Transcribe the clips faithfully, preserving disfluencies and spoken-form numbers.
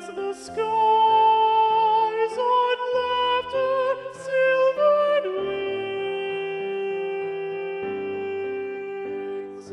Silence the skies on laughter, silvered wings.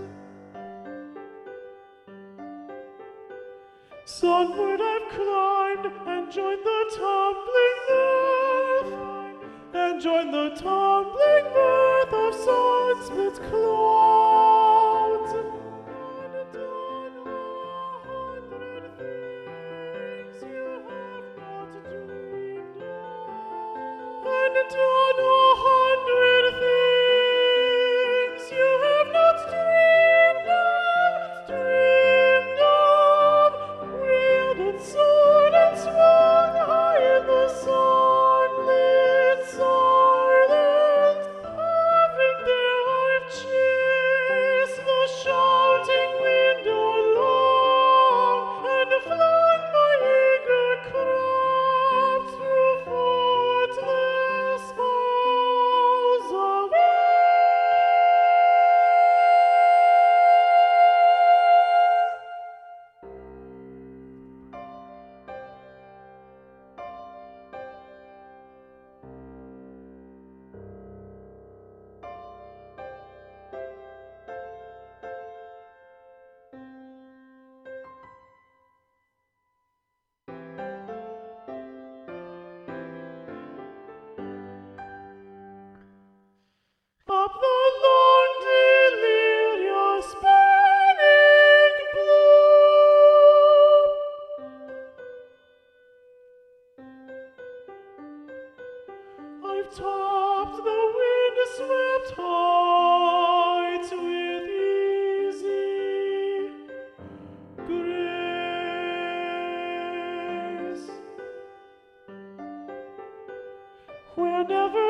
Sunward I've climbed and joined the tumbling earth, and joined the tumbling mirth of sun-split clouds. And done a hundred things you have not dreamed of. And done a hundred things you have not dreamed of, dreamed of. Wielded sword and swung high in the sunlit silence. Having there I've chased the shouting wind along, and flung my eager craft through footless halls of air. Up the long delirious burning blue, I've topped the wind-swept heights with easy grace, where never